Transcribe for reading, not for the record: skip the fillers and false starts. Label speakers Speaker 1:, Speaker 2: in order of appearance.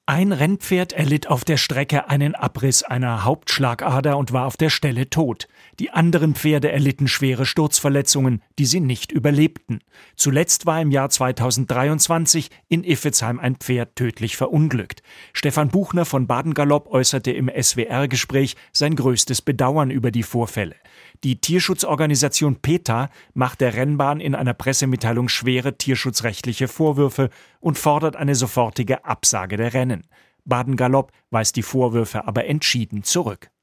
Speaker 1: Ein Rennpferd erlitt auf der Strecke einen Abriss einer Hauptschlagader und war auf der Stelle tot. Die anderen Pferde erlitten schwere Sturzverletzungen, die sie nicht überlebten. Zuletzt war im Jahr 2023 in Iffezheim ein Pferd tödlich verunglückt. Stefan Buchner von Baden Galopp äußerte im SWR-Gespräch sein größtes Bedauern über die Vorfälle. Die Tierschutzorganisation PETA macht der Rennbahn in einer Pressemitteilung schwere tierschutzrechtliche Vorwürfe und fordert eine sofortige Absage der Rennen. Baden Galopp weist die Vorwürfe aber entschieden zurück.